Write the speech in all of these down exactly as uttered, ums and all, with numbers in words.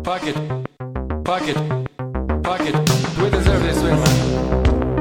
Fuck it. Fuck it. Fuck it. We deserve this win, man.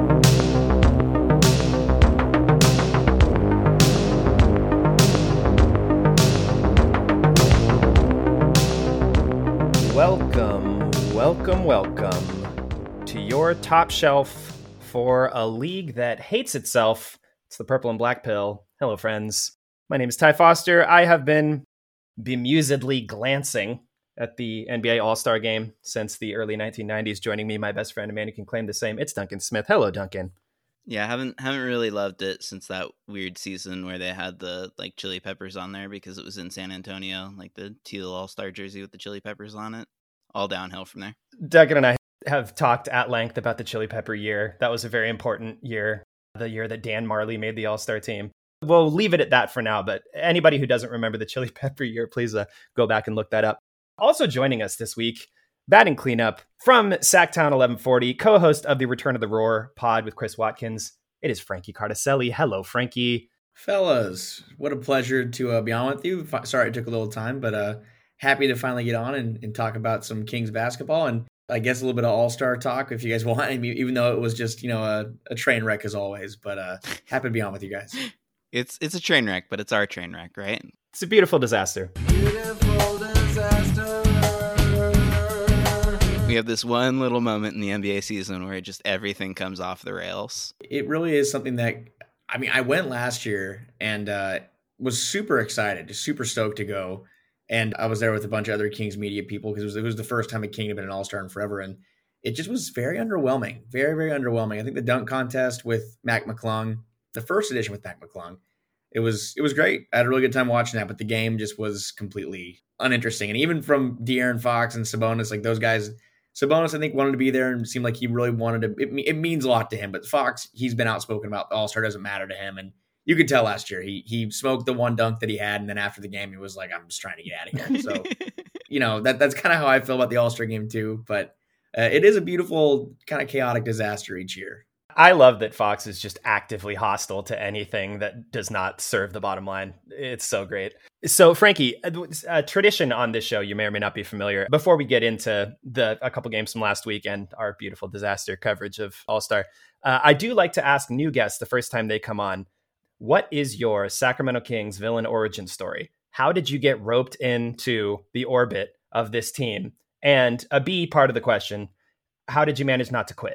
Welcome, welcome, welcome to your top shelf for a league that hates itself. It's the Purple and Black Pill. Hello, friends. My name is Ty Foster. I have been bemusedly glancing at the N B A All-Star Game since the early nineteen nineties. Joining me, my best friend, a man who can claim the same. It's Duncan Smith. Hello, Duncan. Yeah, I haven't haven't really loved it since that weird season where they had the like Chili Peppers on there because it was in San Antonio, like the teal All-Star jersey with the Chili Peppers on it. All downhill from there. Duncan and I have talked at length about the Chili Pepper year. That was a very important year, the year that Dan Marley made the All-Star team. We'll leave it at that for now, but anybody who doesn't remember the Chili Pepper year, please uh, go back and look that up. Also joining us this week, batting cleanup from Sacktown eleven forty, co-host of the Return of the Roar pod with Chris Watkins. It is Frankie Cardicelli. Hello, Frankie. Fellas, what a pleasure to uh, be on with you. Sorry it took a little time, but uh, happy to finally get on and, and talk about some Kings basketball and I guess a little bit of all-star talk if you guys want, even though it was just, you know, a, a train wreck as always, but uh, happy to be on with you guys. It's it's a train wreck, but it's our train wreck, right? It's a beautiful disaster. Beautiful disaster. We have this one little moment in the N B A season where just everything comes off the rails. It really is something that, I mean, I went last year and uh, was super excited, just super stoked to go. And I was there with a bunch of other Kings media people because it was, it was the first time a King had been an All-Star in forever. And it just was very underwhelming, very, very underwhelming. I think the dunk contest with Mac McClung, the first edition with Mac McClung, it was it was great. I had a really good time watching that, but the game just was completely uninteresting. And even from De'Aaron Fox and Sabonis, like those guys, Sabonis, I think, wanted to be there and seemed like he really wanted to. It, it means a lot to him. But Fox, he's been outspoken about the All-Star doesn't matter to him. And you could tell last year he he smoked the one dunk that he had, and then after the game he was like, "I'm just trying to get out of here." So, you know that that's kind of how I feel about the All-Star game too. But uh, it is a beautiful, kind of chaotic disaster each year. I love that Fox is just actively hostile to anything that does not serve the bottom line. It's so great. So, Frankie, a tradition on this show, you may or may not be familiar. Before we get into the a couple games from last week and our beautiful disaster coverage of All-Star, uh, I do like to ask new guests the first time they come on, what is your Sacramento Kings villain origin story? How did you get roped into the orbit of this team? And a B part of the question, how did you manage not to quit?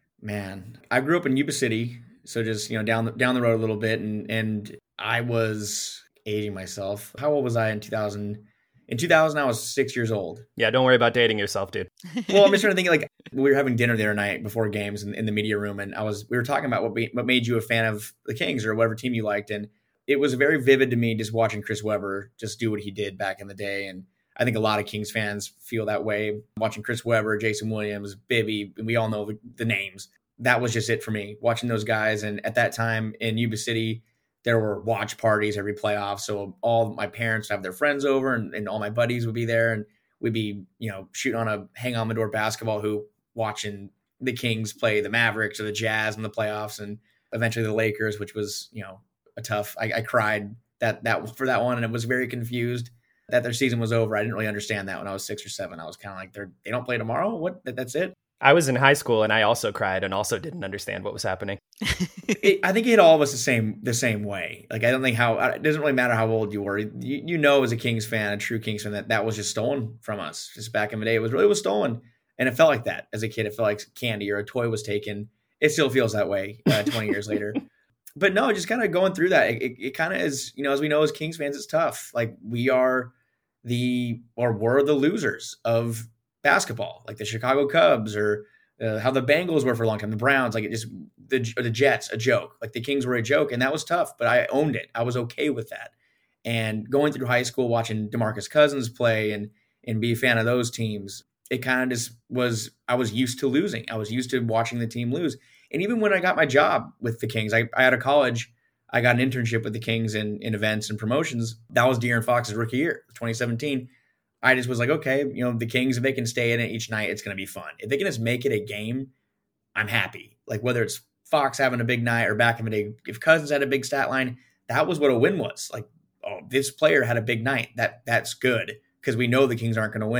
Man, I grew up in Yuba City, so just, you know, down the, down the road a little bit, and and I was aging myself. How old was I in two thousand? In two thousand, I was six years old. Yeah, don't worry about dating yourself, dude. Well, I'm just trying to think, like, we were having dinner the other night before games in, in the media room, and I was we were talking about what, be, what made you a fan of the Kings or whatever team you liked, and it was very vivid to me just watching Chris Webber just do what he did back in the day, and I think a lot of Kings fans feel that way. Watching Chris Webber, Jason Williams, Bibby, we all know the, the names. That was just it for me, watching those guys. And at that time in Yuba City, there were watch parties every playoff. So all my parents would have their friends over and, and all my buddies would be there. And we'd be, you know, shooting on a hang on the door basketball hoop, watching the Kings play the Mavericks or the Jazz in the playoffs and eventually the Lakers, which was, you know, a tough, I, I cried that, that for that one. And I was very confused that their season was over. I didn't really understand that when I was six or seven. I was kind of like, they're, they don't play tomorrow. What? That, that's it. I was in high school and I also cried and also didn't understand what was happening. it, I think it all was the same the same way. Like, I don't think how it doesn't really matter how old you were. You, you know, as a Kings fan, a true Kings fan, that that was just stolen from us. Just back in the day, it was really was stolen, and it felt like that as a kid. It felt like candy or a toy was taken. It still feels that way uh, twenty years later. But no, just kind of going through that. It, it, it kind of is, you know, as we know as Kings fans, it's tough. Like, we are the or were the losers of basketball, like the Chicago Cubs or uh, how the Bengals were for a long time, the Browns, like it just the the Jets, a joke. Like the Kings were a joke, and that was tough, but I owned it. I was okay with that. And going through high school, watching DeMarcus Cousins play and and be a fan of those teams, it kind of just was. I was used to losing. I was used to watching the team lose. And even when I got my job with the Kings, I, I out of college, I got an internship with the Kings in in events and promotions. That was De'Aaron Fox's rookie year, twenty seventeen. I just was like, okay, you know, the Kings, if they can stay in it each night, it's going to be fun. If they can just make it a game, I'm happy. Like, whether it's Fox having a big night or back in the day, if Cousins had a big stat line, that was what a win was. Like, oh, this player had a big night. That That's good because we know the Kings aren't going to win.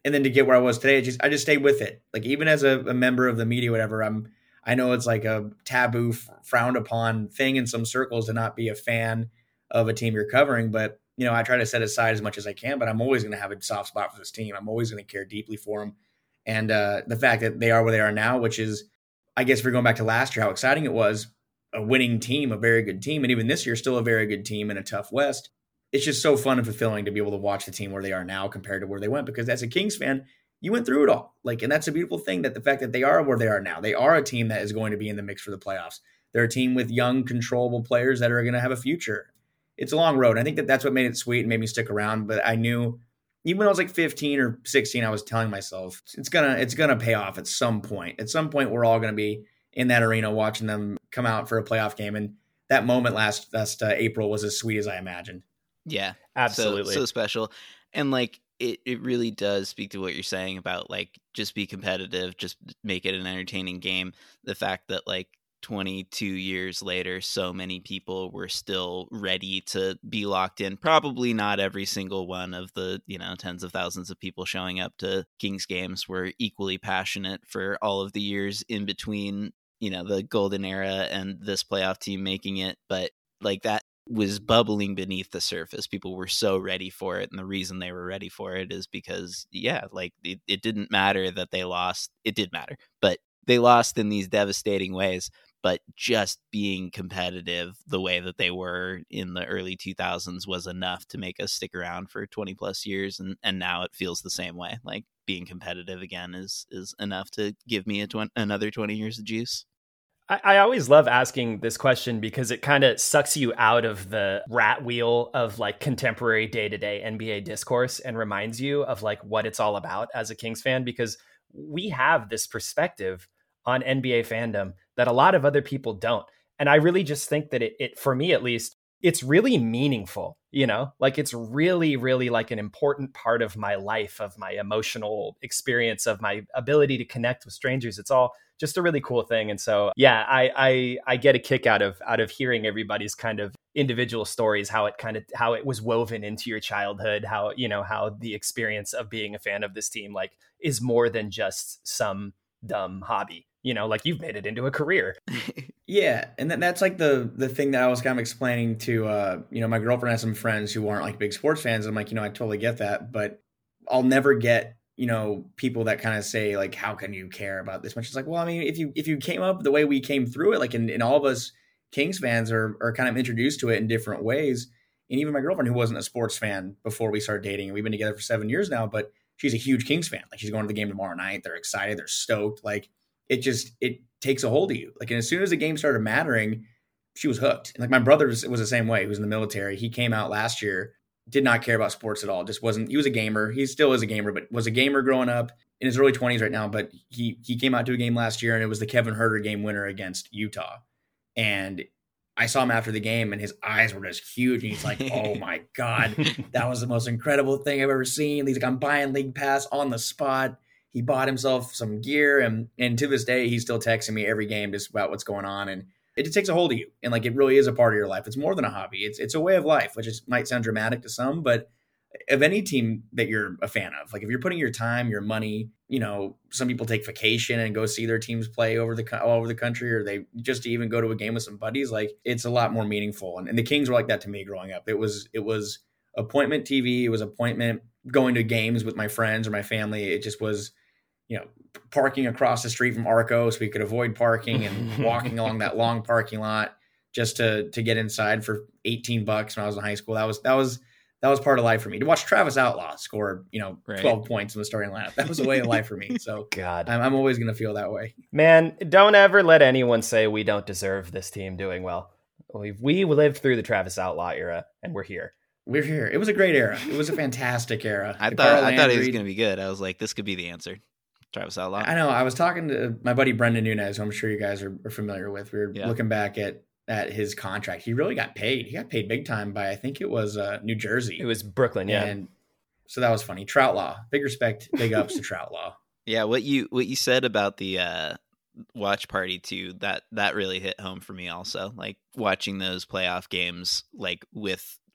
and then to get where I was today, I just I just stayed with it. Like even as a, a member of the media, whatever, I'm I know it's like a taboo, frowned upon thing in some circles to not be a fan of a team you're covering, but you know I try to set aside as much as I can. But I'm always going to have a soft spot for this team. I'm always going to care deeply for them, and uh, the fact that they are where they are now, which is, I guess, if we're going back to last year, how exciting it was. A winning team, a very good team, and even this year, still a very good team in a tough West. It's just so fun and fulfilling to be able to watch the team where they are now compared to where they went. Because as a Kings fan, you went through it all. Like, and that's a beautiful thing, that the fact that they are where they are now, they are a team that is going to be in the mix for the playoffs. They're a team with young, controllable players that are going to have a future. It's a long road. And I think that that's what made it sweet and made me stick around. But I knew, even when I was like fifteen or sixteen, I was telling myself it's gonna it's gonna pay off at some point. At some point, we're all going to be in that arena watching them come out for a playoff game. And that moment last last uh, April was as sweet as I imagined. Yeah, absolutely. So, so special. And like, it, it really does speak to what you're saying about like, just be competitive, just make it an entertaining game. The fact that like twenty-two years later, so many people were still ready to be locked in. Probably not every single one of the, you know, tens of thousands of people showing up to Kings games were equally passionate for all of the years in between, you know, the golden era and this playoff team making it. But like, that was bubbling beneath the surface. People were so ready for it. And the reason they were ready for it is because, yeah, like it, it didn't matter that they lost. It did matter, but they lost in these devastating ways. But just being competitive the way that they were in the early two thousands was enough to make us stick around for twenty plus years. And, and now it feels the same way. Like being competitive again is, is enough to give me a tw- another twenty years of juice. I, I always love asking this question because it kind of sucks you out of the rat wheel of like contemporary day-to-day N B A discourse and reminds you of like what it's all about as a Kings fan, because we have this perspective on N B A fandom that a lot of other people don't. And I really just think that it, it, for me at least, it's really meaningful, you know, like it's really, really like an important part of my life, of my emotional experience, of my ability to connect with strangers. It's all just a really cool thing. And so, yeah, I, I, I get a kick out of, out of hearing everybody's kind of individual stories, how it kind of, how it was woven into your childhood, how, you know, how the experience of being a fan of this team, like, is more than just some dumb hobby. You know, like you've made it into a career. Yeah. And that, that's like the the thing that I was kind of explaining to, uh, you know, my girlfriend has some friends who aren't like big sports fans. I'm like, you know, I totally get that, but I'll never get, you know, people that kind of say like, how can you care about this much? It's like, well, I mean, if you if you came up the way we came through it, like, and, and all of us Kings fans are are kind of introduced to it in different ways. And even my girlfriend, who wasn't a sports fan before we started dating, and we've been together for seven years now, but she's a huge Kings fan. Like she's going to the game tomorrow night. They're excited. They're stoked. Like, it just, it takes a hold of you. Like, and as soon as the game started mattering, she was hooked. And like my brother was, was the same way. He was in the military. He came out last year, did not care about sports at all. Just wasn't, he was a gamer. He still is a gamer, but was a gamer growing up in his early twenties right now. But he, he came out to a game last year and it was the Kevin Huerter game winner against Utah. And I saw him after the game and his eyes were just huge. And he's like, oh my God, that was the most incredible thing I've ever seen. He's like, I'm buying League Pass on the spot. He bought himself some gear, and and to this day, he's still texting me every game just about what's going on. And it just takes a hold of you. And like, it really is a part of your life. It's more than a hobby. It's it's a way of life, which is, might sound dramatic to some, but of any team that you're a fan of, like if you're putting your time, your money, you know, some people take vacation and go see their teams play over the all over the country, or they just even go to a game with some buddies. Like, it's a lot more meaningful. And, and the Kings were like that to me growing up. It was it was appointment T V. It was appointment going to games with my friends or my family. It just was, you know, parking across the street from Arco so we could avoid parking and walking along that long parking lot just to to get inside for eighteen bucks when I was in high school. That was that was that was part of life for me. To watch Travis Outlaw score, you know, right. twelve points in the starting lineup, that was a way of life for me. So God, I'm, I'm always going to feel that way. Man, don't ever let anyone say we don't deserve this team doing well. We we lived through the Travis Outlaw era, and we're here. We're here. It was a great era. It was a fantastic era. I thought Carl I thought it was going to be good. I was like, this could be the answer. Travis Outlaw. I know. I was talking to my buddy Brendan Nunez, who I'm sure you guys are, are familiar with. We were yeah. looking back at at his contract. He really got paid. He got paid big time by, I think it was uh, New Jersey. It was Brooklyn, yeah. And so that was funny. Troutlaw. Big respect, big ups to Troutlaw. Yeah, what you what you said about the uh, watch party too, that that really hit home for me also. Like watching those playoff games like with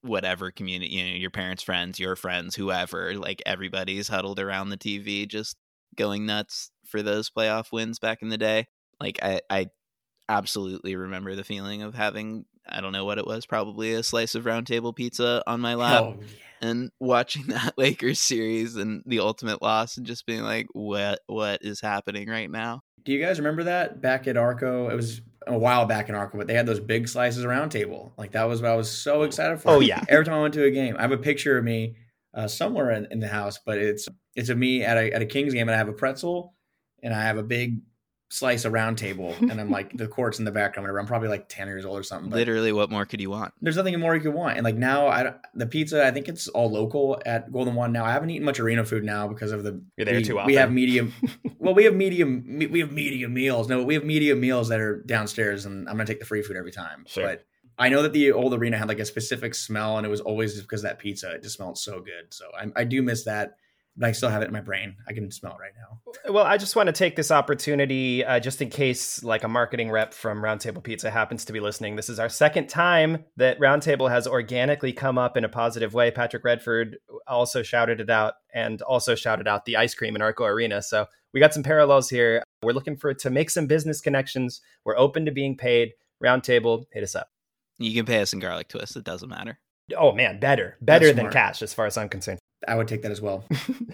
whatever community, you know, your parents' friends, your friends, whoever, like everybody's huddled around the T V just going nuts for those playoff wins back in the day. Like I, I absolutely remember the feeling of having, I don't know what it was, probably a slice of Round Table pizza on my lap Oh, yeah. and watching that Lakers series and the ultimate loss and just being like, what what is happening right now? Do you guys remember that back at Arco? It was a while back in Arco, but they had those big slices of Round Table. Like that was what I was so excited for. Oh, yeah. Every time I went to a game, I have a picture of me uh, somewhere in, in the house, but it's it's of me at a at a Kings game, and I have a pretzel and I have a big slice of Round Table, and I'm like the court's in the background. Whatever. I'm probably like ten years old or something. But Literally, what more could you want? there's nothing more you could want. And like now, I don't- the pizza, I think it's all local at Golden One now. I haven't eaten much arena food now because of the You're there we, too we have often. medium. Well, we have medium. me- We have medium meals. No, we have medium meals that are downstairs, and I'm gonna take the free food every time. Sure. But I know that the old arena had like a specific smell, and it was always just because of that pizza. It just smelled so good. So I, I do miss that, but I still have it in my brain. I can smell it right now. Well, I just want to take this opportunity, uh, just in case like a marketing rep from Round Table Pizza happens to be listening. This is our second time that Round Table has organically come up in a positive way. Patrick Redford also shouted it out, and also shouted out the ice cream in Arco Arena. So we got some parallels here. We're looking for to make some business connections. We're open to being paid. Round Table, hit us up. You can pay us in garlic twists. It doesn't matter. Oh man, better, better That's than smart. cash as far as I'm concerned. I would take that as well.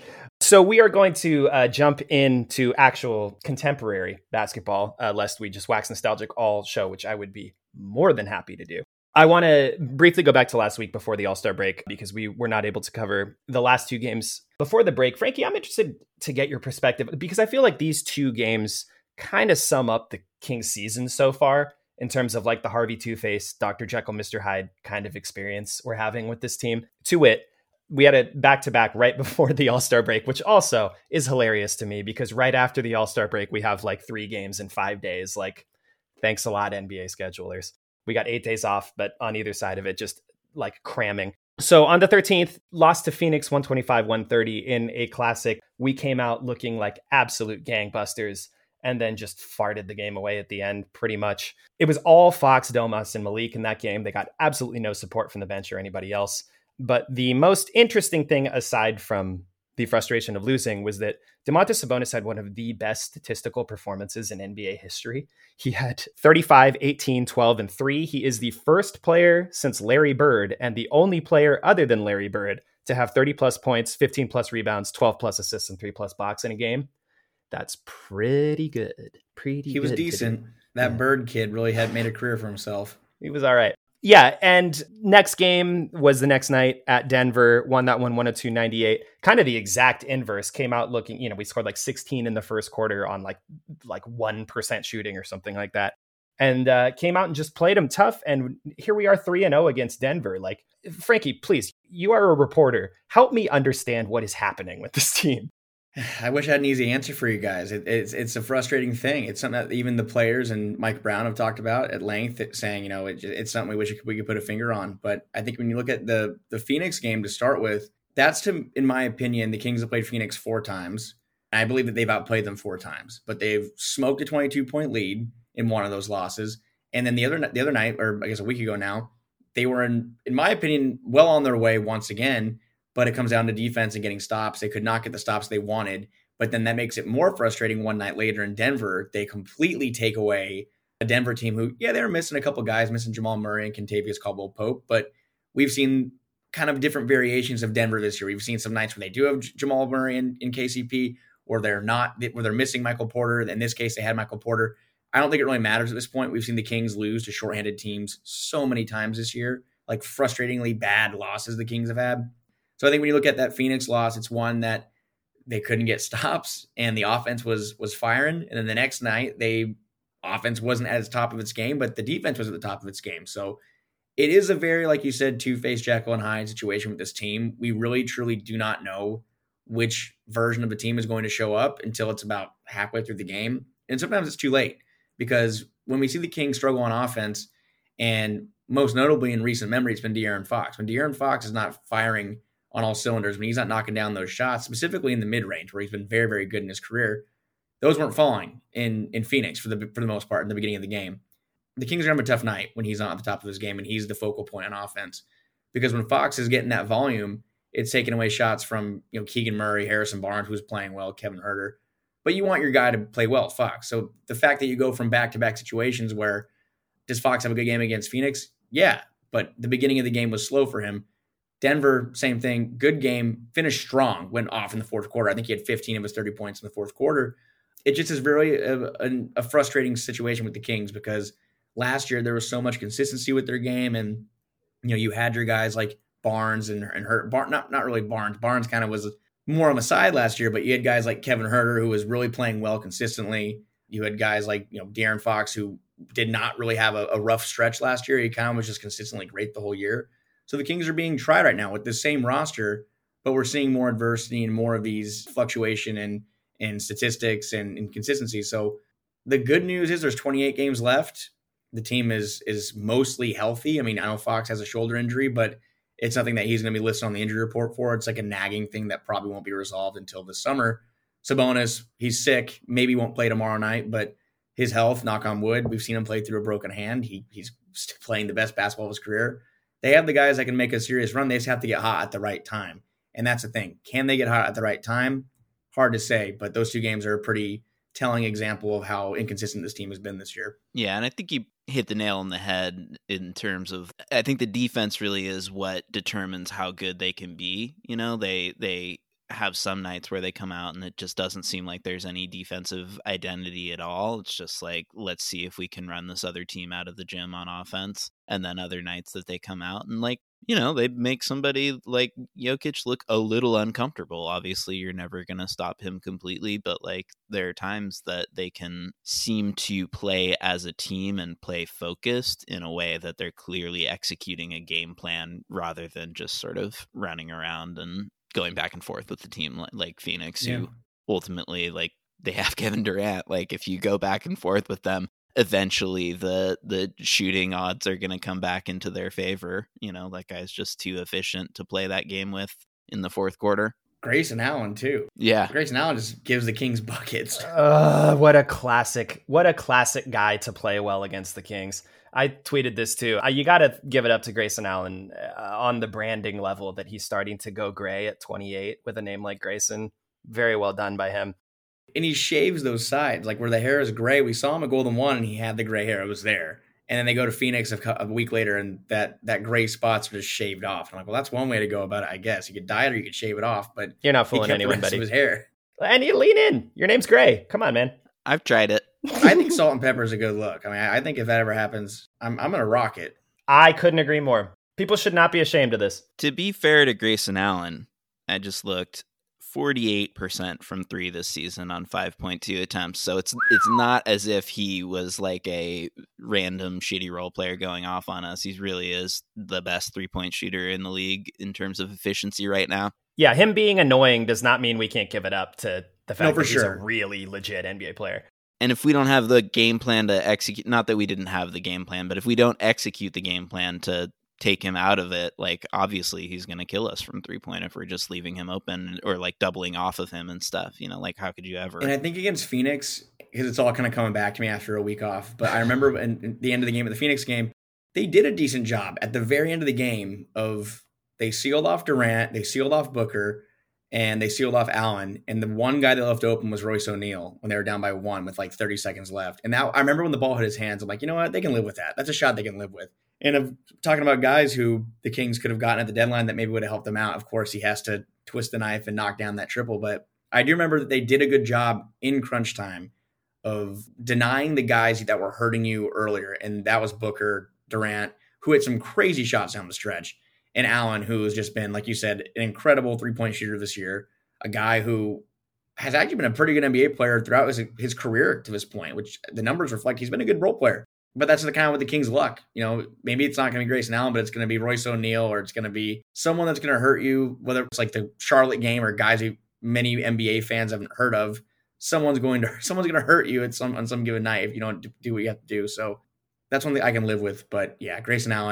So we are going to uh, jump into actual contemporary basketball, uh, lest we just wax nostalgic all show, which I would be more than happy to do. I want to briefly go back to last week before the All-Star break, because we were not able to cover the last two games before the break. Frankie, I'm interested to get your perspective, because I feel like these two games kind of sum up the Kings season so far in terms of like the Harvey Two-Face, Doctor Jekyll, Mister Hyde kind of experience we're having with this team. To wit, we had a back-to-back right before the All-Star break, which also is hilarious to me, because right after the All-Star break, we have like three games in five days. Like, thanks a lot, N B A schedulers. We got eight days off, but on either side of it, just like cramming. So on the thirteenth, lost to Phoenix one twenty-five one thirty in a classic. We came out looking like absolute gangbusters, and then just farted the game away at the end, pretty much. It was all Fox, Domas, and Malik in that game. They got absolutely no support from the bench or anybody else. But the most interesting thing, aside from the frustration of losing, was that Domantas Sabonis had one of the best statistical performances in N B A history. He had thirty-five, eighteen, twelve, and three. He is the first player since Larry Bird, and the only player other than Larry Bird, to have thirty plus points, fifteen plus rebounds, twelve plus assists, and three plus blocks in a game. That's pretty good. Pretty He was good to decent. do. That Yeah. Bird kid really had made a career for himself. He was all right. Yeah, and next game was the next night at Denver, won that one one oh two ninety-eight. Kind of the exact inverse. Came out looking, you know, we scored like sixteen in the first quarter on like like one percent shooting or something like that. And uh, came out and just played them tough. And here we are three and oh against Denver. Like, Frankie, please, you are a reporter. Help me understand what is happening with this team. I wish I had an easy answer for you guys. It, it's it's a frustrating thing. It's something that even the players and Mike Brown have talked about at length, saying, you know, it, it's something we wish we could put a finger on. But I think when you look at the the Phoenix game to start with, that's, to, in my opinion, the Kings have played Phoenix four times. And I believe that they've outplayed them four times. But they've smoked a twenty-two point lead in one of those losses. And then the other the other night, or I guess a week ago now, they were, in, in my opinion, well on their way once again. But it comes down to defense and getting stops. They could not get the stops they wanted. But then that makes it more frustrating one night later in Denver. They completely take away a Denver team who, yeah, they were missing a couple guys, missing Jamal Murray and Kentavious Caldwell-Pope. But we've seen kind of different variations of Denver this year. We've seen some nights where they do have Jamal Murray in, in K C P, or they're not, where they're missing Michael Porter. In this case, they had Michael Porter. I don't think it really matters at this point. We've seen the Kings lose to shorthanded teams so many times this year, like frustratingly bad losses the Kings have had. So I think when you look at that Phoenix loss, it's one that they couldn't get stops and the offense was was firing. And then the next night, they offense wasn't at the top of its game, but the defense was at the top of its game. So it is a very, like you said, two-faced Jekyll and Hyde situation with this team. We really, truly do not know which version of the team is going to show up until it's about halfway through the game. And sometimes it's too late, because when we see the Kings struggle on offense, and most notably in recent memory, it's been De'Aaron Fox. When De'Aaron Fox is not firing on all cylinders, when he's not knocking down those shots, specifically in the mid-range where he's been very, very good in his career, those weren't falling in, in Phoenix for the for the most part in the beginning of the game. The Kings are going to have a tough night when he's not at the top of his game and he's the focal point on offense. because when Fox is getting that volume, it's taking away shots from, you know, Keegan Murray, Harrison Barnes, who's playing well, Kevin Huerter. But you want your guy to play well, Fox. So the fact that you go from back-to-back situations where does Fox have a good game against Phoenix? Yeah, but the beginning of the game was slow for him. Denver, same thing. Good game, finished strong, went off in the fourth quarter. I think he had fifteen of his thirty points in the fourth quarter. It just is very a, a, a frustrating situation with the Kings because last year there was so much consistency with their game, and you know you had your guys like Barnes and and Hurt. Bar, not not really Barnes. Barnes kind of was more on the side last year, but you had guys like Kevin Huerter who was really playing well consistently. You had guys like you know De'Aaron Fox who did not really have a, a rough stretch last year. He kind of was just consistently great the whole year. So the Kings are being tried right now with the same roster, but we're seeing more adversity and more of these fluctuation and and statistics and inconsistency. So the good news is there's twenty-eight games left. The team is is mostly healthy. I mean, I know Fox has a shoulder injury, but it's nothing that he's going to be listed on the injury report for. It's like a nagging thing that probably won't be resolved until this summer. Sabonis, he's sick, maybe won't play tomorrow night, but his health, knock on wood, we've seen him play through a broken hand. He He's playing the best basketball of his career. They have the guys that can make a serious run. They just have to get hot at the right time. And that's the thing. Can they get hot at the right time? Hard to say, but those two games are a pretty telling example of how inconsistent this team has been this year. Yeah, and I think you hit the nail on the head in terms of I think the defense really is what determines how good they can be. You know, they they have some nights where they come out and it just doesn't seem like there's any defensive identity at all. It's just like, let's see if we can run this other team out of the gym on offense. And then other nights that they come out and like, you know, they make somebody like Jokic look a little uncomfortable. Obviously, you're never going to stop him completely, but like there are times that they can seem to play as a team and play focused in a way that they're clearly executing a game plan rather than just sort of running around and going back and forth with the team like, like Phoenix, yeah. Who ultimately like they have Kevin Durant. Like if you go back and forth with them, eventually the the shooting odds are going to come back into their favor. You know, that guy's just too efficient to play that game with in the fourth quarter. Grayson Allen too. Yeah. Grayson Allen just gives the Kings buckets. Uh, what a classic. What a classic guy to play well against the Kings. I tweeted this too. Uh, you got to give it up to Grayson Allen uh, on the branding level that he's starting to go gray at twenty-eight with a name like Grayson. Very well done by him. And he shaves those sides, like where the hair is gray. We saw him at Golden One and he had the gray hair. It was there. And then they go to Phoenix a, a week later and that that gray spots are just shaved off. And I'm like, well, that's one way to go about it, I guess. You could dye it or you could shave it off, but you're not fooling he kept anyone, the rest buddy. of his hair. And you lean in. Your name's Gray. Come on, man. I've tried it. I think salt and pepper is a good look. I mean, I think if that ever happens, I'm I'm gonna rock it. I couldn't agree more. People should not be ashamed of this. To be fair to Grayson Allen, I just looked forty-eight percent from three this season on five point two attempts. So it's it's not as if he was like a random shitty role player going off on us. He really is the best three-point shooter in the league in terms of efficiency right now. Yeah, him being annoying does not mean we can't give it up to the fact no, for that he's sure. a really legit N B A player. And if we don't have the game plan to execute, not that we didn't have the game plan, but if we don't execute the game plan to take him out of it, like obviously he's going to kill us from three point if we're just leaving him open or like doubling off of him and stuff, you know, like how could you ever? And I think against Phoenix, because it's all kind of coming back to me after a week off, but I remember in, in the end of the game, at the Phoenix game, they did a decent job at the very end of the game of they sealed off Durant, they sealed off Booker, and they sealed off Allen. And the one guy they left open was Royce O'Neal when they were down by one with like thirty seconds left. And now I remember when the ball hit his hands, I'm like, you know what? They can live with that. That's a shot they can live with. And of talking about guys who the Kings could have gotten at the deadline that maybe would have helped them out. Of course, he has to twist the knife and knock down that triple. But I do remember that they did a good job in crunch time of denying the guys that were hurting you earlier. And that was Booker, Durant, who had some crazy shots down the stretch. And Allen, who has just been, like you said, an incredible three-point shooter this year, a guy who has actually been a pretty good N B A player throughout his, his career to this point, which the numbers reflect he's been a good role player. But that's the kind of with the Kings' luck. You know, maybe it's not going to be Grayson Allen, but it's going to be Royce O'Neal, or it's going to be someone that's going to hurt you, whether it's like the Charlotte game or guys who many N B A fans haven't heard of. Someone's going to someone's going to hurt you at some on some given night if you don't do what you have to do. So that's one thing I can live with. But yeah, Grayson Allen,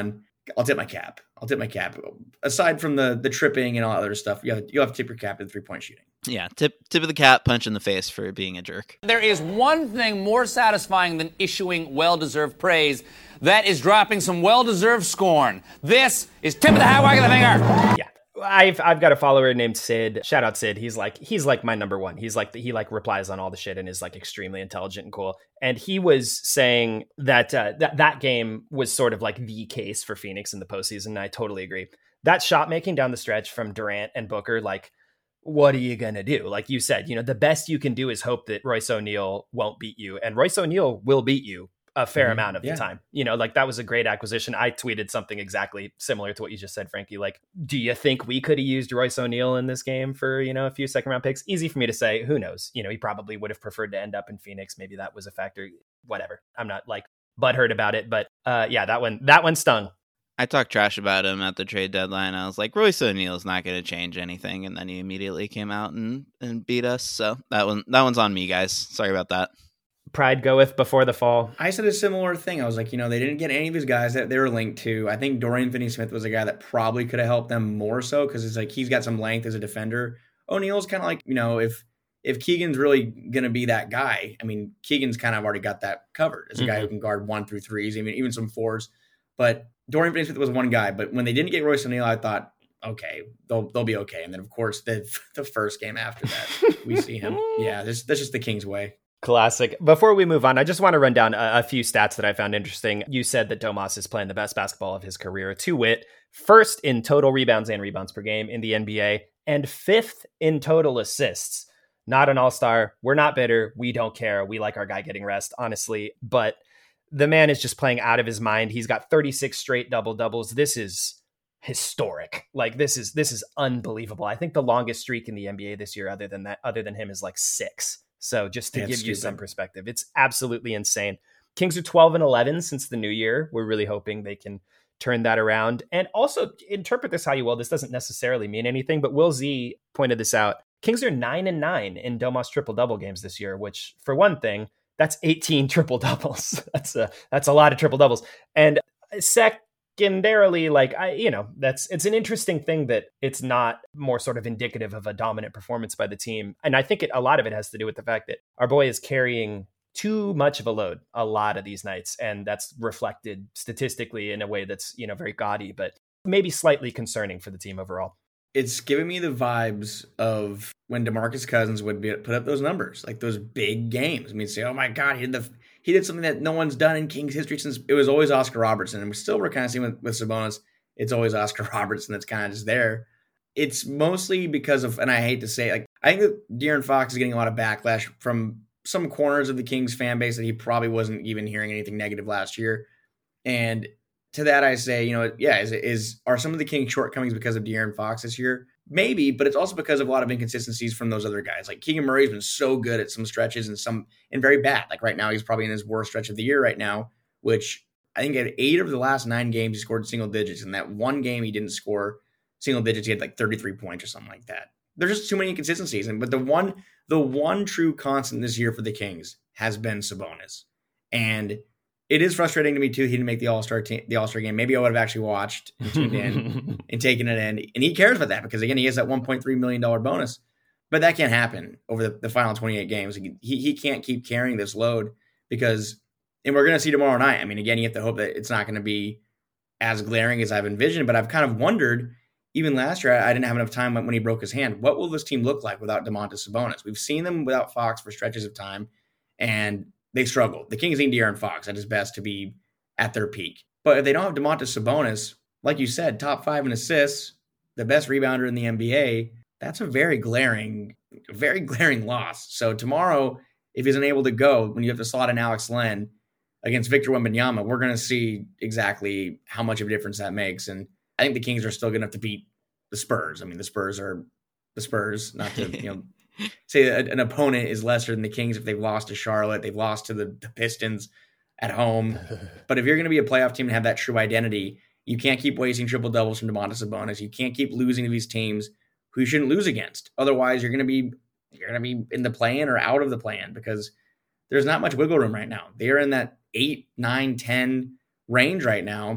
I'll tip my cap. I'll tip my cap. Aside from the the tripping and all that other stuff, you have, you have to tip your cap to the three-point shooting. Yeah, tip tip of the cap, punch in the face for being a jerk. There is one thing more satisfying than issuing well-deserved praise. That is dropping some well-deserved scorn. This is tip of the hat, wag of the finger. Yeah. I've I've got a follower named Sid. Shout out Sid. He's like he's like my number one. He's like he like replies on all the shit and is like extremely intelligent and cool. And he was saying that uh, that that game was sort of like the case for Phoenix in the postseason. And I totally agree. That shot making down the stretch from Durant and Booker, like, what are you gonna do? Like you said, you know, the best you can do is hope that Royce O'Neal won't beat you, and Royce O'Neal will beat you a fair mm-hmm. amount of yeah. the time. You know, like that was a great acquisition. I tweeted something exactly similar to what you just said, Frankie. Like, do you think we could have used Royce O'Neal in this game for, you know, a few second round picks? Easy for me to say. Who knows? You know, he probably would have preferred to end up in Phoenix. Maybe that was a factor. Whatever. I'm not like butthurt about it, but uh, yeah, that one, that one stung. I talked trash about him at the trade deadline. I was like, Royce O'Neal's not going to change anything. And then he immediately came out and, and beat us. So that one, that one's on me, guys. Sorry about that. Pride goeth before the fall. I said a similar thing. I was like, you know, they didn't get any of these guys that they were linked to. I think Dorian Finney-Smith was a guy that probably could have helped them more so because it's like he's got some length as a defender. O'Neal's kind of like, you know, if if Keegan's really going to be that guy, I mean, Keegan's kind of already got that covered as a mm-hmm. guy who can guard one through threes, even even some fours. But Dorian Finney-Smith was one guy. But when they didn't get Royce O'Neal, I thought, okay, they'll they'll be okay. And then, of course, the the first game after that, we see him. Yeah, that's, that's just the Kings way. Classic. Before we move on, I just want to run down a, a few stats that I found interesting. You said that Domas is playing the best basketball of his career, to wit, first in total rebounds and rebounds per game in the N B A, and fifth in total assists. Not an all-star. We're not bitter. We don't care. We like our guy getting rest, honestly. But the man is just playing out of his mind. He's got thirty-six straight double-doubles. This is historic. Like, this is this is unbelievable. I think the longest streak in the N B A this year, other than that, other than him, is like six. So just to yeah, give stupid. you some perspective, it's absolutely insane. Kings are twelve and eleven since the new year. We're really hoping they can turn that around. And also interpret this how you will. This doesn't necessarily mean anything, but Will Z pointed this out. Kings are nine and nine in Domas triple double games this year, which for one thing, that's eighteen triple doubles. That's a, that's a lot of triple doubles. And secondarily, like I, you know, that's, it's an interesting thing that it's not more sort of indicative of a dominant performance by the team. And I think it, a lot of it has to do with the fact that our boy is carrying too much of a load a lot of these nights. And that's reflected statistically in a way that's, you know, very gaudy, but maybe slightly concerning for the team overall. It's giving me the vibes of when DeMarcus Cousins would be, put up those numbers, like those big games. I mean, say, oh my God, he did the he did something that no one's done in Kings history since it was always Oscar Robertson. And we're still we're kind of seeing with, with Sabonis, it's always Oscar Robertson that's kind of just there. It's mostly because of, and I hate to say it, like I think that De'Aaron Fox is getting a lot of backlash from some corners of the Kings fan base that he probably wasn't even hearing anything negative last year. And to that, I say, you know, yeah, is, is are some of the Kings shortcomings because of De'Aaron Fox this year? Maybe, but it's also because of a lot of inconsistencies from those other guys. Like Keegan Murray's been so good at some stretches and some and very bad. Like right now, he's probably in his worst stretch of the year right now, which I think at eight of the last nine games, he scored single digits. And that one game he didn't score single digits, he had like thirty-three points or something like that. There's just too many inconsistencies. And but the one, the one true constant this year for the Kings has been Sabonis. And it is frustrating to me too. He didn't make the All-Star team, the All-Star game. Maybe I would have actually watched and tuned in and taken it in. And he cares about that because again, he has that one point three million dollars bonus, but that can't happen over the, the final twenty-eight games. He, he can't keep carrying this load because, and we're going to see tomorrow night. I mean, again, you have to hope that it's not going to be as glaring as I've envisioned, but I've kind of wondered even last year, I didn't have enough time when he broke his hand. What will this team look like without Domantas Sabonis? We've seen them without Fox for stretches of time and they struggled. The Kings need De'Aaron Fox at his best to be at their peak. But if they don't have Domantas Sabonis, like you said, top five in assists, the best rebounder in the N B A, that's a very glaring, very glaring loss. So tomorrow, if he's unable to go, when you have to slot in Alex Len against Victor Wembanyama, we're going to see exactly how much of a difference that makes. And I think the Kings are still going to have to beat the Spurs. I mean, the Spurs are the Spurs, not to, you know, say an opponent is lesser than the Kings if they've lost to Charlotte, they've lost to the, the Pistons at home. But if you're going to be a playoff team and have that true identity, you can't keep wasting triple doubles from Domantas Sabonis. You can't keep losing to these teams who you shouldn't lose against. Otherwise, you're going to be you're going to be in the play-in or out of the play-in because there's not much wiggle room right now. They're in that eight, nine, ten range right now,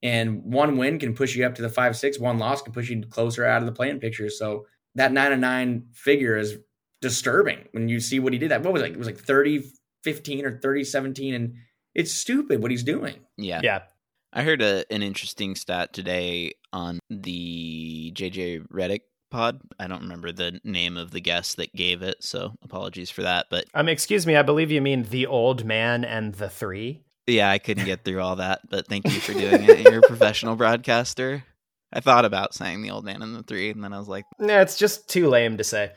And one win can push you up to the five six. One loss can push you closer out of the playing picture. So that nine and nine figure is disturbing when you see what he did. That what was it? It was like thirty fifteen or thirty seventeen, and it's stupid what he's doing. Yeah, yeah. I heard a, an interesting stat today on the J J Redick pod. I don't remember the name of the guest that gave it, so apologies for that. But um, excuse me, I believe you mean the old man and the three. Yeah, I couldn't get through all that, but thank you for doing it. You're a professional broadcaster. I thought about saying the old man and the three, and then I was like, nah, it's just too lame to say.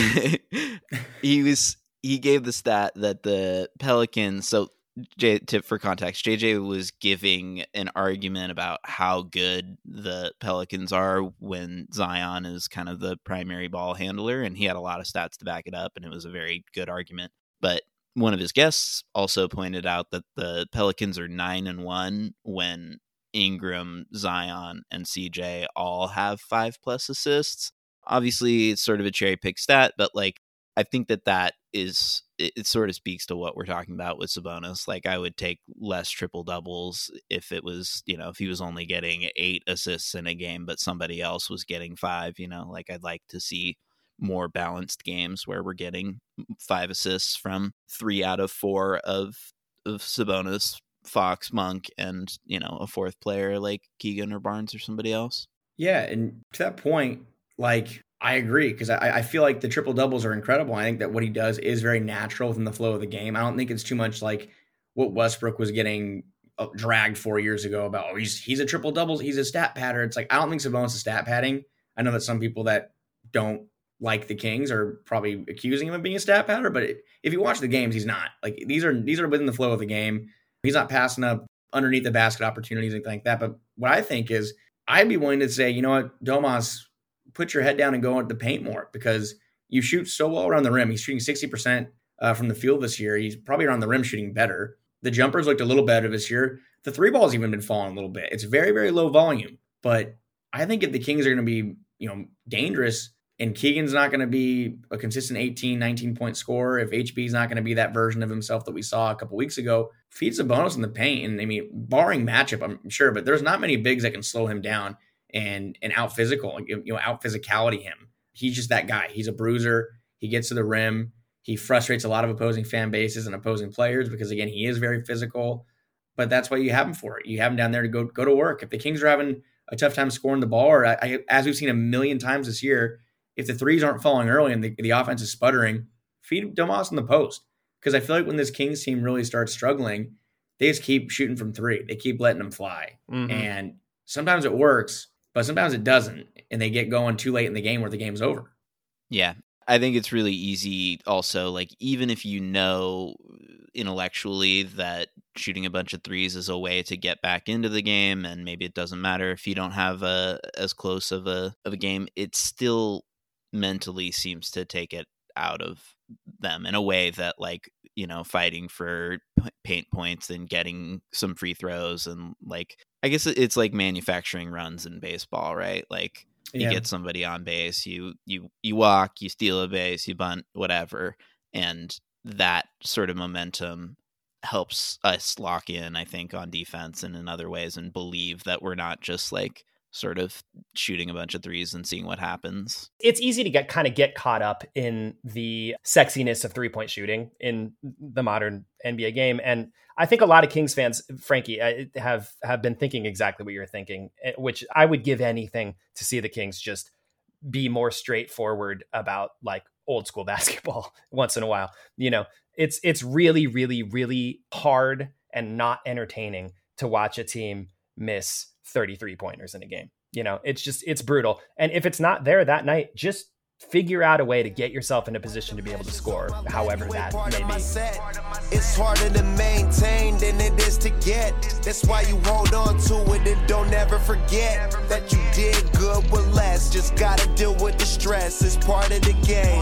he was he gave the stat that the Pelicans. So, J, tip for context, J J was giving an argument about how good the Pelicans are when Zion is kind of the primary ball handler, and he had a lot of stats to back it up, and it was a very good argument. But one of his guests also pointed out that the Pelicans are nine and one when Ingram, Zion, and C J all have five plus assists. Obviously, it's sort of a cherry pick stat, but like I think that that is it, it sort of speaks to what we're talking about with Sabonis. Like I would take less triple doubles if it was, you know, if he was only getting eight assists in a game, but somebody else was getting five. You know, like I'd like to see more balanced games where we're getting five assists from three out of four of of Sabonis, Fox, Monk, and, you know, a fourth player like Keegan or Barnes or somebody else. Yeah, and to that point, like, I agree, because I, I feel like the triple doubles are incredible. I think that what he does is very natural within the flow of the game. I don't think it's too much like what Westbrook was getting dragged four years ago about, oh, he's he's a triple doubles, he's a stat patter. It's like, I don't think Sabonis is stat padding. I know that some people that don't like the Kings are probably accusing him of being a stat patter, but if you watch the games, he's not. Like these are these are within the flow of the game. He's not passing up underneath the basket opportunities and like that. But what I think is, I'd be willing to say, you know what, Domas, put your head down and go into the paint more, because you shoot so well around the rim. He's shooting sixty percent uh, from the field this year. He's probably around the rim shooting better. The jumpers looked a little better this year. The three ball's even been falling a little bit. It's very, very low volume. But I think if the Kings are going to be, you know, dangerous, and Keegan's not going to be a consistent eighteen, nineteen point scorer, if H B's not going to be that version of himself that we saw a couple weeks ago, feed Sabonis in the paint. And I mean, barring matchup, I'm sure, but there's not many bigs that can slow him down and and out physical, you know, out physicality him. He's just that guy. He's a bruiser. He gets to the rim. He frustrates a lot of opposing fan bases and opposing players because, again, he is very physical. But that's what you have him for. You have him down there to go go to work. If the Kings are having a tough time scoring the ball, or I, as we've seen a million times this year, if the threes aren't falling early and the, the offense is sputtering, feed Domas in the post. Because I feel like when this Kings team really starts struggling, they just keep shooting from three. They keep letting them fly. Mm-hmm. And sometimes it works, but sometimes it doesn't. And they get going too late in the game where the game's over. Yeah. I think it's really easy also, like, even if you know intellectually that shooting a bunch of threes is a way to get back into the game, and maybe it doesn't matter if you don't have a as close of a of a game, it still mentally seems to take it out of them in a way that, like, you know, fighting for paint points and getting some free throws, and like, I guess it's like manufacturing runs in baseball, right? Like, you yeah. get somebody on base, you you you walk, you steal a base, you bunt, whatever, and that sort of momentum helps us lock in, I think, on defense and in other ways, and believe that we're not just like sort of shooting a bunch of threes and seeing what happens. It's easy to get kind of get caught up in the sexiness of three-point shooting in the modern N B A game. And I think a lot of Kings fans, Frankie, have, have been thinking exactly what you're thinking, which I would give anything to see the Kings just be more straightforward about, like, old school basketball once in a while. You know, it's, it's really, really, really hard and not entertaining to watch a team miss thirty-three pointers in a game. You know, it's just, it's brutal. And if it's not there that night, just figure out a way to get yourself in a position to be able to score, however that may be. It's harder to maintain than it is to get. That's why you hold on to it and don't ever forget that you did good with less. Just gotta deal with the stress. It's part of the game.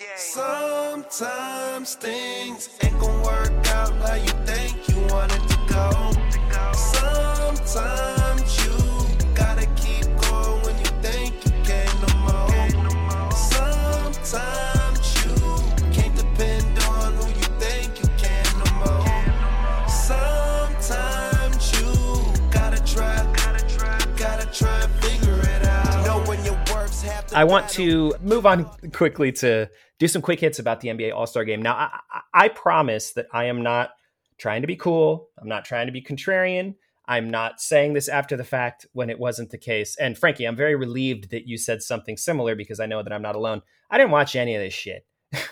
Sometimes things ain't gonna work out how you think you want it to go. Sometimes you gotta keep going when you think you can't no more. Sometimes you can't depend on who you think you can no more. Sometimes you gotta try I want to move on quickly to do some quick hits about the N B A All-Star Game. Now, I, I promise that I am not trying to be cool. I'm not trying to be contrarian. I'm not saying this after the fact when it wasn't the case. And Frankie, I'm very relieved that you said something similar because I know that I'm not alone. I didn't watch any of this shit.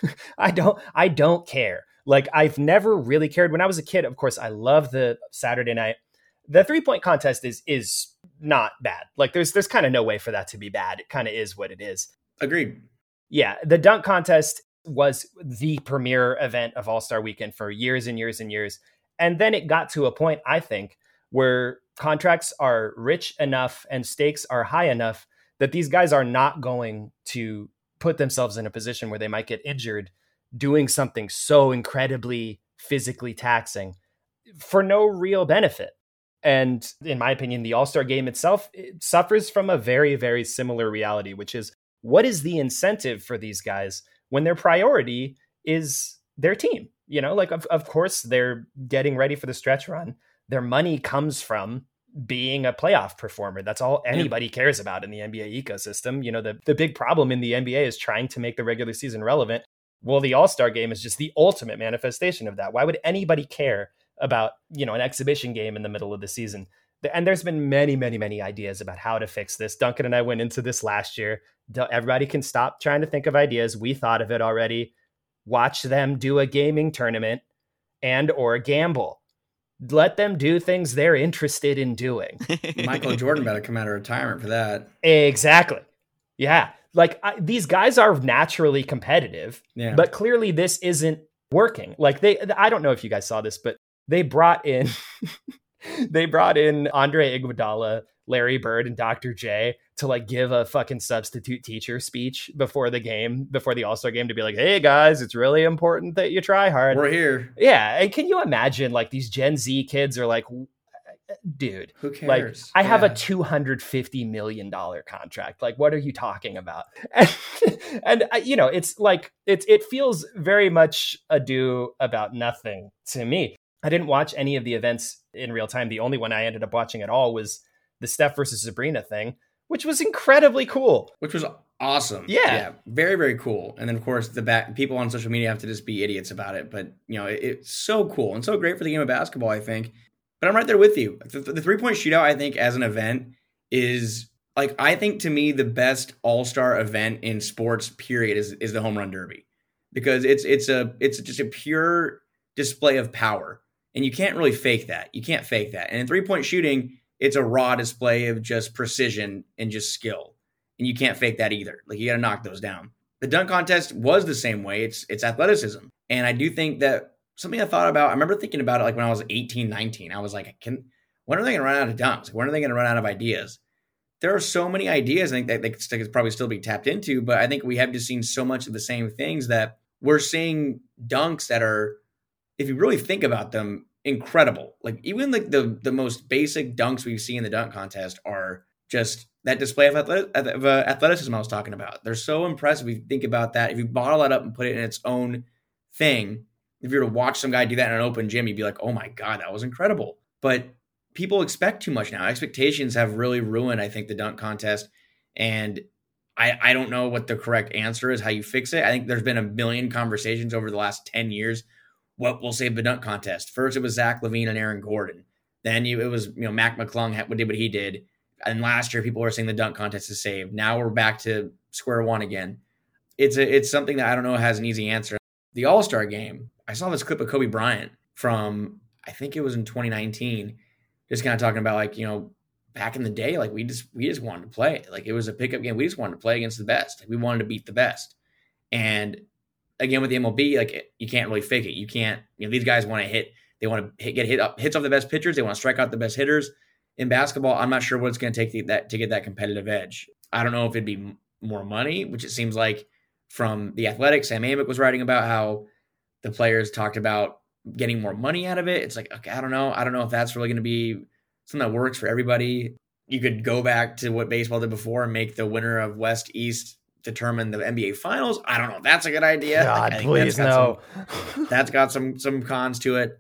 I don't, I don't care. Like, I've never really cared. When I was a kid, of course, I love the Saturday night. The three-point contest is is not bad. Like, there's there's kind of no way for that to be bad. It kind of is what it is. Agreed. Yeah, the dunk contest was the premier event of All-Star Weekend for years and years and years. And then it got to a point, I think, where contracts are rich enough and stakes are high enough that these guys are not going to put themselves in a position where they might get injured doing something so incredibly physically taxing for no real benefit. And in my opinion, the All-Star Game itself it suffers from a very, very similar reality, which is what is the incentive for these guys when their priority is their team? You know, like, of, of course, they're getting ready for the stretch run. Their money comes from being a playoff performer. That's all anybody cares about in the N B A ecosystem. You know, the, the big problem in the N B A is trying to make the regular season relevant. Well, the All-Star Game is just the ultimate manifestation of that. Why would anybody care about, you know, an exhibition game in the middle of the season? And there's been many, many, many ideas about how to fix this. Duncan and I went into this last year. Everybody can stop trying to think of ideas. We thought of it already. Watch them do a gaming tournament and or gamble. Let them do things they're interested in doing. Michael Jordan better come out of retirement for that. Exactly. Yeah. Like, I, these guys are naturally competitive, yeah. but clearly this isn't working. Like, they, I don't know if you guys saw this, but they brought in, they brought in Andre Iguodala, Larry Bird, and Doctor J to like give a fucking substitute teacher speech before the game, before the All-Star Game, to be like, hey guys, it's really important that you try hard. We're here. Yeah. And can you imagine, like, these Gen Z kids are like, dude, who cares? Like, I have yeah. a two hundred fifty million dollars contract. Like, what are you talking about? And, and you know, it's like, it's, it feels very much ado about nothing to me. I didn't watch any of the events in real time. The only one I ended up watching at all was the Steph versus Sabrina thing, which was incredibly cool. Which was awesome. Yeah. Yeah. Very, very cool. And then, of course, the back, people on social media have to just be idiots about it. But, you know, it, it's so cool and so great for the game of basketball, I think. But I'm right there with you. The, the three-point shootout, I think, as an event is, like, I think to me the best all-star event in sports, period, is, is the home run derby. Because it's it's a it's just a pure display of power. And you can't really fake that. You can't fake that. And in three-point shooting, it's a raw display of just precision and just skill. And you can't fake that either. Like, you got to knock those down. The dunk contest was the same way. It's it's athleticism. And I do think that something I thought about, I remember thinking about it like when I was eighteen, nineteen. I was like, can when are they going to run out of dunks? When are they going to run out of ideas? There are so many ideas I think that they could probably still be tapped into, but I think we have just seen so much of the same things that we're seeing dunks that are, if you really think about them, incredible. Like, even like the the most basic dunks we see in the dunk contest are just that display of, athletic, of uh, athleticism I was talking about. They're so impressive if you think about that. If you bottle that up and put it in its own thing, if you were to watch some guy do that in an open gym, you'd be like, oh my God, that was incredible. But people expect too much now. Expectations have really ruined, I think, the dunk contest. And I, I don't know what the correct answer is, how you fix it. I think there's been a million conversations over the last ten years. What will save the dunk contest? First, it was Zach LaVine and Aaron Gordon. Then you, it was, you know, Mac McClung did what he did. And last year, people were saying the dunk contest is saved. Now we're back to square one again. It's a, it's something that I don't know has an easy answer. The All-Star Game, I saw this clip of Kobe Bryant from, I think it was in twenty nineteen, just kind of talking about, like, you know, back in the day, like, we just we just wanted to play. Like, it was a pickup game. We just wanted to play against the best. Like, we wanted to beat the best. And again, with the M L B, like, you can't really fake it. You can't, you know, these guys want to hit, they want to hit, get hit up, hits off the best pitchers. They want to strike out the best hitters. In basketball, I'm not sure what it's going to take to, that, to get that competitive edge. I don't know if it'd be more money, which it seems like from The Athletic, Sam Amick was writing about how the players talked about getting more money out of it. It's like, okay, I don't know. I don't know if that's really going to be something that works for everybody. You could go back to what baseball did before and make the winner of West East determine the N B A Finals. I don't know if that's a good idea. God, like, please no. Some, that's got some some cons to it.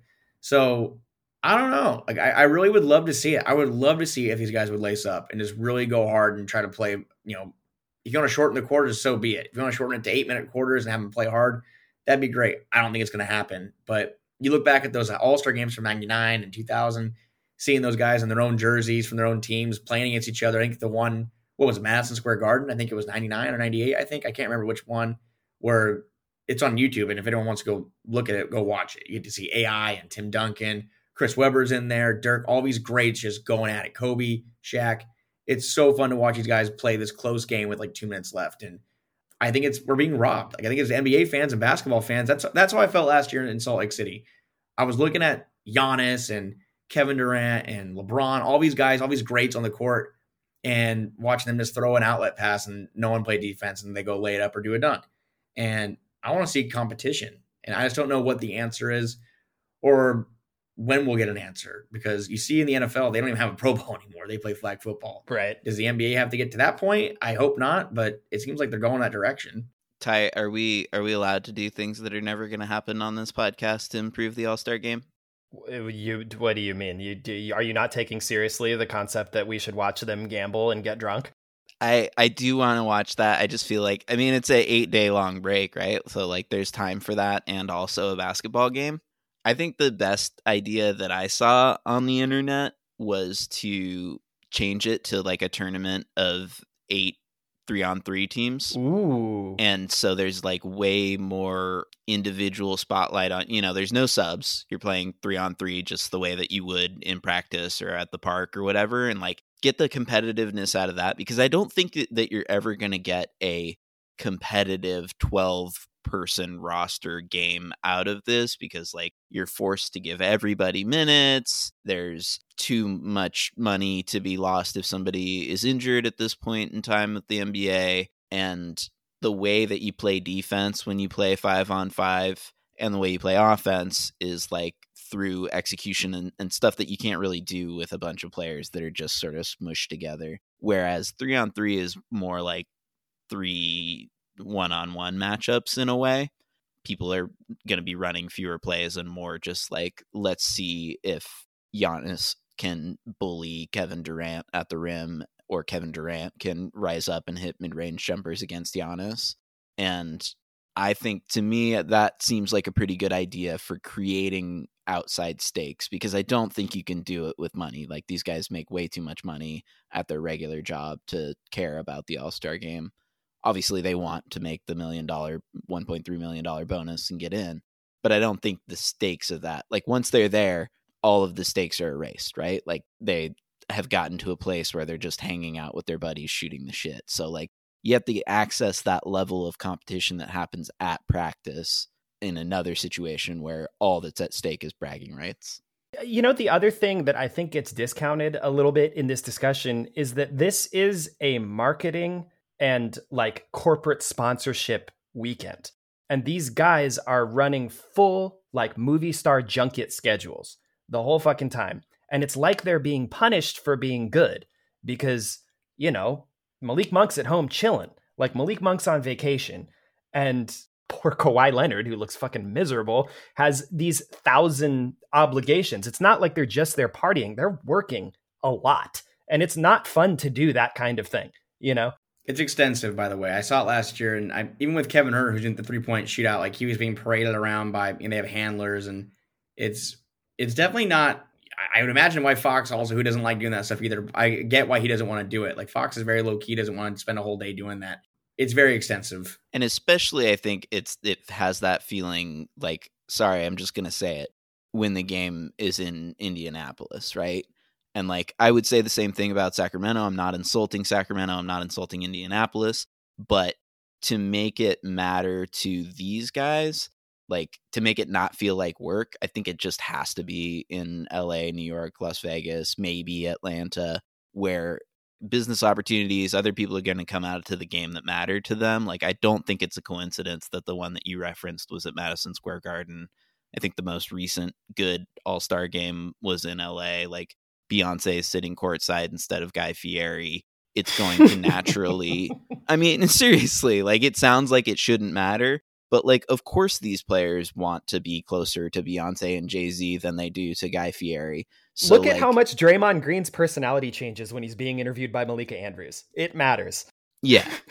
So I don't know. Like, I, I really would love to see it. I would love to see if these guys would lace up and just really go hard and try to play, you know, If you want to shorten the quarters, so be it. If you want to shorten it to eight-minute quarters and have them play hard, that'd be great. I don't think it's going to happen. But you look back at those All-Star games from ninety-nine and two thousand, seeing those guys in their own jerseys from their own teams playing against each other. I think the one, what was it, Madison Square Garden? I think it was ninety-nine or ninety-eight, I think. I can't remember which one, where it's on YouTube. And if anyone wants to go look at it, go watch it. You get to see A I and Tim Duncan. Chris Webber's in there. Dirk, all these greats just going at it. Kobe, Shaq. It's so fun to watch these guys play this close game with like two minutes left. And I think it's we're being robbed. Like I think as N B A fans and basketball fans, that's that's how I felt last year in Salt Lake City. I was looking at Giannis and Kevin Durant and LeBron, all these guys, all these greats on the court, and watching them just throw an outlet pass and no one play defense and they go lay it up or do a dunk. And I want to see competition. And I just don't know what the answer is or when we'll get an answer, because you see in the N F L, they don't even have a Pro Bowl anymore. They play flag football. Right. Does the N B A have to get to that point? I hope not, but it seems like they're going that direction. Ty, are we are we allowed to do things that are never going to happen on this podcast to improve the All-Star game? You, what do you mean? You do? Are you not taking seriously the concept that we should watch them gamble and get drunk? I, I do want to watch that. I just feel like, I mean, it's a eight day long break, right? So like there's time for that and also a basketball game. I think the best idea that I saw on the internet was to change it to like a tournament of eight three on three teams. Ooh. And so there's like way more individual spotlight on, you know, there's no subs. You're playing three on three just the way that you would in practice or at the park or whatever. And like get the competitiveness out of that, because I don't think that you're ever going to get a competitive twelve person roster game out of this, because like you're forced to give everybody minutes. There's too much money to be lost if somebody is injured at this point in time with the N B A. And the way that you play defense when you play five on five and the way you play offense is like through execution and, and stuff that you can't really do with a bunch of players that are just sort of smushed together. Whereas three on three is more like three one-on-one matchups in a way. People are going to be running fewer plays and more just like, let's see if Giannis can bully Kevin Durant at the rim, or Kevin Durant can rise up and hit mid-range jumpers against Giannis. And I think to me that seems like a pretty good idea for creating outside stakes, because I don't think you can do it with money. Like these guys make way too much money at their regular job to care about the All-Star game. Obviously, they want to make the million dollar, one point three million dollars bonus and get in. But I don't think the stakes of that, like once they're there, all of the stakes are erased, right? Like they have gotten to a place where they're just hanging out with their buddies, shooting the shit. So like you have to access that level of competition that happens at practice in another situation where all that's at stake is bragging rights. You know, the other thing that I think gets discounted a little bit in this discussion is that this is a marketing and like corporate sponsorship weekend. And these guys are running full like movie star junket schedules the whole fucking time. And it's like they're being punished for being good because, you know, Malik Monk's at home chilling. Like Malik Monk's on vacation. And poor Kawhi Leonard, who looks fucking miserable, has these thousand obligations. It's not like they're just there partying. They're working a lot. And it's not fun to do that kind of thing, you know? It's extensive, by the way. I saw it last year, and I, even with Kevin Hurt, who's in the three-point shootout, like he was being paraded around by, and they have handlers, and it's it's definitely not. I would imagine why Fox also, who doesn't like doing that stuff either. I get why he doesn't want to do it. Like Fox is very low key, doesn't want to spend a whole day doing that. It's very extensive, and especially I think it's it has that feeling like, sorry, I'm just gonna say it, when the game is in Indianapolis, right? And like, I would say the same thing about Sacramento. I'm not insulting Sacramento. I'm not insulting Indianapolis. But to make it matter to these guys, like to make it not feel like work, I think it just has to be in L A, New York, Las Vegas, maybe Atlanta, where business opportunities, other people are going to come out to the game that matter to them. Like, I don't think it's a coincidence that the one that you referenced was at Madison Square Garden. I think the most recent good All-Star game was in L A. Like, Beyonce is sitting courtside instead of Guy Fieri. It's going to naturally, I mean, seriously, like it sounds like it shouldn't matter, but like, of course these players want to be closer to Beyonce and Jay-Z than they do to Guy Fieri. So look at like, how much Draymond Green's personality changes when he's being interviewed by Malika Andrews. It matters. Yeah.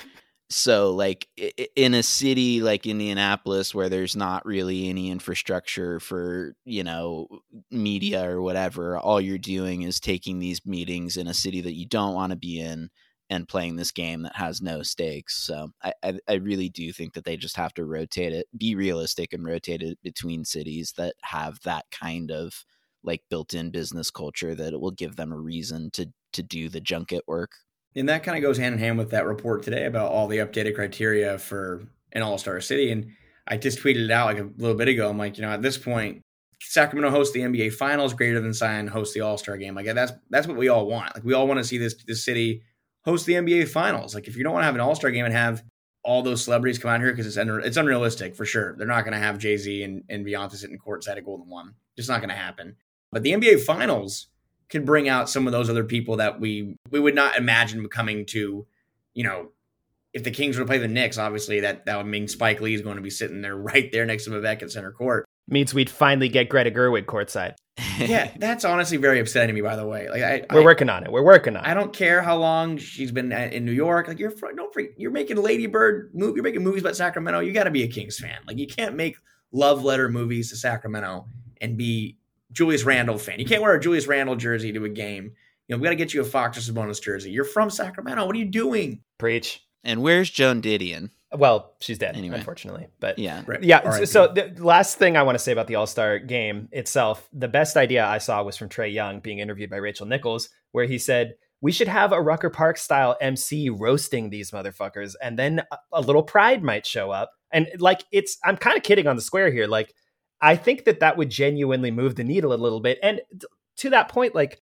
So like in a city like Indianapolis where there's not really any infrastructure for, you know, media or whatever, all you're doing is taking these meetings in a city that you don't want to be in and playing this game that has no stakes. So I, I, I really do think that they just have to rotate it, be realistic and rotate it between cities that have that kind of like built-in business culture that it will give them a reason to to do the junket work. And that kind of goes hand in hand with that report today about all the updated criteria for an all-star city. And I just tweeted it out like a little bit ago. I'm like, you know, at this point, Sacramento hosts the N B A Finals greater than Zion hosts the All-Star game. Like that's that's what we all want. Like we all want to see this this city host the N B A Finals. Like if you don't want to have an All-Star game and have all those celebrities come out here because it's un- it's unrealistic for sure. They're not going to have Jay-Z and, and Beyonce sitting courtside at Golden One. Just not going to happen. But the N B A Finals can bring out some of those other people that we we would not imagine coming to, you know, if the Kings were to play the Knicks, obviously that, that would mean Spike Lee is going to be sitting there right there next to Vivek at center court. Means we'd finally get Greta Gerwig courtside. Yeah, that's honestly very upsetting to me, by the way. Like I, We're I, working on it. We're working on it. I don't care how long she's been in New York. Like you're don't freak, you're making Lady Bird movie, you're making movies about Sacramento. You got to be a Kings fan. Like you can't make love letter movies to Sacramento and be Julius Randle fan. You can't wear a Julius Randle jersey to a game. You know, we got to get you a Fox or Sabonis jersey. You're from Sacramento. What are you doing? Preach. And where's Joan Didion? Well, she's dead, Anyway. unfortunately. But Yeah. Right. yeah. R I P. So the last thing I want to say about the All-Star game itself, the best idea I saw was from Trae Young being interviewed by Rachel Nichols, where he said, we should have a Rucker Park style M C roasting these motherfuckers. And then a, a little pride might show up. And like, it's, I'm kind of kidding on the square here. Like, I think that that would genuinely move the needle a little bit. And to that point, like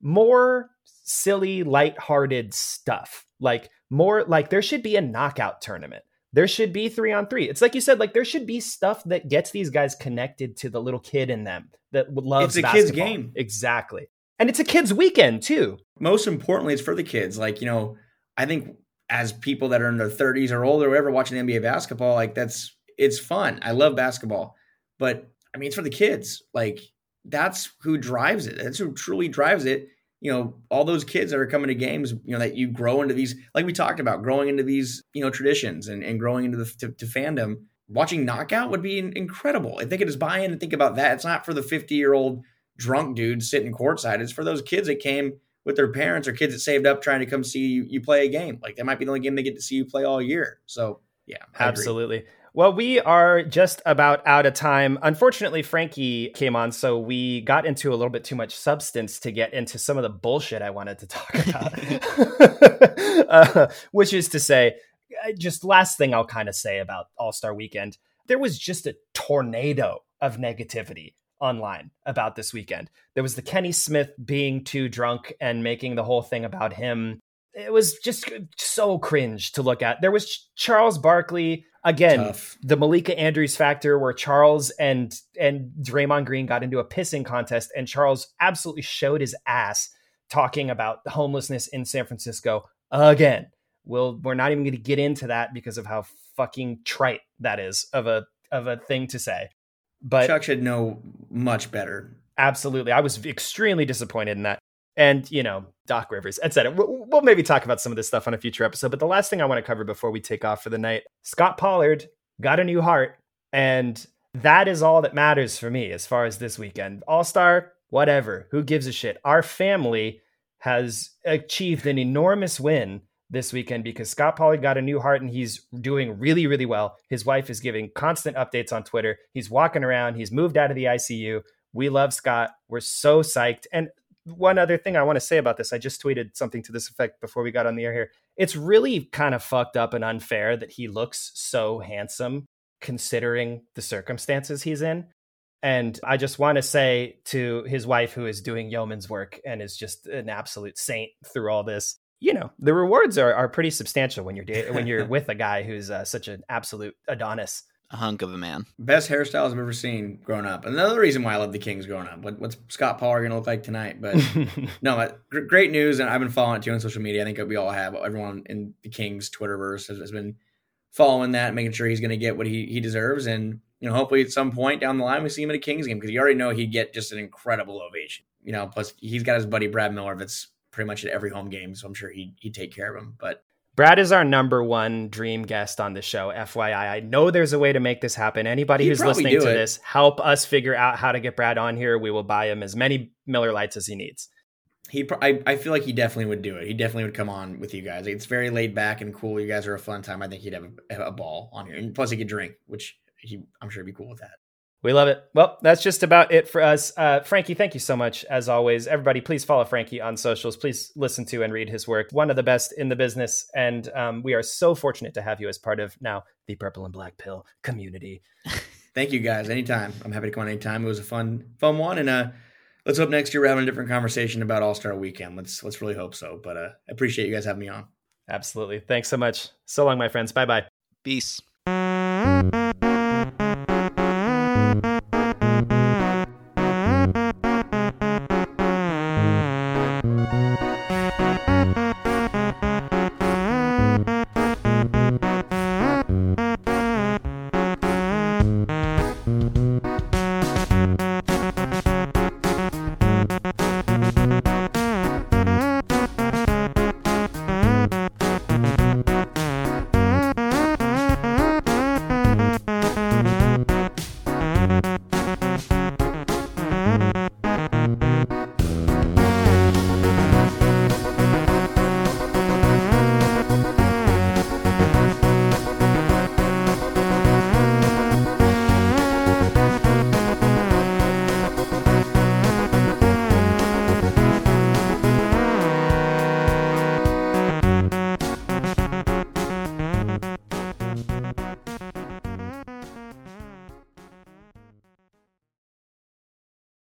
more silly, lighthearted stuff, like more like there should be a knockout tournament. There should be three on three. It's like you said, like there should be stuff that gets these guys connected to the little kid in them that loves It's a basketball. kid's game. Exactly. And it's a kid's weekend too. Most importantly, it's for the kids. Like, you know, I think as people that are in their thirties or older or whatever watching N B A basketball, like that's, it's fun. I love basketball. But I mean, it's for the kids. Like that's who drives it. That's who truly drives it. You know, all those kids that are coming to games, you know, that you grow into these, like we talked about, growing into these, you know, traditions and, and growing into the to, to fandom. Watching Knockout would be incredible. If they could just buy in and think about that, it's not for the fifty year old drunk dude sitting courtside. It's for those kids that came with their parents or kids that saved up trying to come see you, you play a game. Like that might be the only game they get to see you play all year. So yeah, I agree. Absolutely. Well, we are just about out of time. Unfortunately, Frankie came on, so we got into a little bit too much substance to get into some of the bullshit I wanted to talk about. uh, which is to say, just last thing I'll kind of say about All-Star Weekend, there was just a tornado of negativity online about this weekend. There was the Kenny Smith being too drunk and making the whole thing about him. It was just so cringe to look at. There was Charles Barkley. Again, Tough. The Malika Andrews factor where Charles and and Draymond Green got into a pissing contest and Charles absolutely showed his ass talking about the homelessness in San Francisco again. We'll, we're not even going to get into that because of how fucking trite that is of a of a thing to say. But Chuck should know much better. Absolutely. I was extremely disappointed in that. And, you know, Doc Rivers, et cetera. We'll, we'll maybe talk about some of this stuff on a future episode. But the last thing I want to cover before we take off for the night, Scott Pollard got a new heart. And that is all that matters for me as far as this weekend. All-Star, whatever. Who gives a shit? Our family has achieved an enormous win this weekend because Scott Pollard got a new heart and he's doing really, really well. His wife is giving constant updates on Twitter. He's walking around. He's moved out of the I C U. We love Scott. We're so psyched. And one other thing I want to say about this, I just tweeted something to this effect before we got on the air here. It's really kind of fucked up and unfair that he looks so handsome considering the circumstances he's in. And I just want to say to his wife, who is doing yeoman's work and is just an absolute saint through all this, you know, the rewards are, are pretty substantial when you're da- when you're with a guy who's uh, such an absolute Adonis. A hunk of a man. Best hairstyles I've ever seen growing up. Another reason why I love the Kings growing up. What, what's Scott Pollard going to look like tonight? But no, great news. And I've been following it too on social media. I think we all have. Everyone in the Kings Twitterverse has, has been following that, making sure he's going to get what he, he deserves. And, you know, hopefully at some point down the line, we see him at a Kings game because you already know he'd get just an incredible ovation. You know, plus he's got his buddy Brad Miller that's pretty much at every home game. So I'm sure he'd, he'd take care of him. But Brad is our number one dream guest on the show, F Y I. I know there's a way to make this happen. Anybody He'd who's probably listening do to it. this, help us figure out how to get Brad on here. We will buy him as many Miller Lights as he needs. He, pro- I, I feel like he definitely would do it. He definitely would come on with you guys. It's very laid back and cool. You guys are a fun time. I think he'd have a, have a ball on here, and plus he could drink, which he, I'm sure he'd be cool with that. We love it. Well, that's just about it for us. Uh, Frankie, thank you so much. As always, everybody, please follow Frankie on socials. Please listen to and read his work. One of the best in the business. And um, we are so fortunate to have you as part of now the Purple and Black Pill community. Thank you guys. Anytime. I'm happy to come on anytime. It was a fun, fun one. And uh, let's hope next year we're having a different conversation about All-Star Weekend. Let's, let's really hope so. But uh, I appreciate you guys having me on. Absolutely. Thanks so much. So long, my friends. Bye-bye. Peace.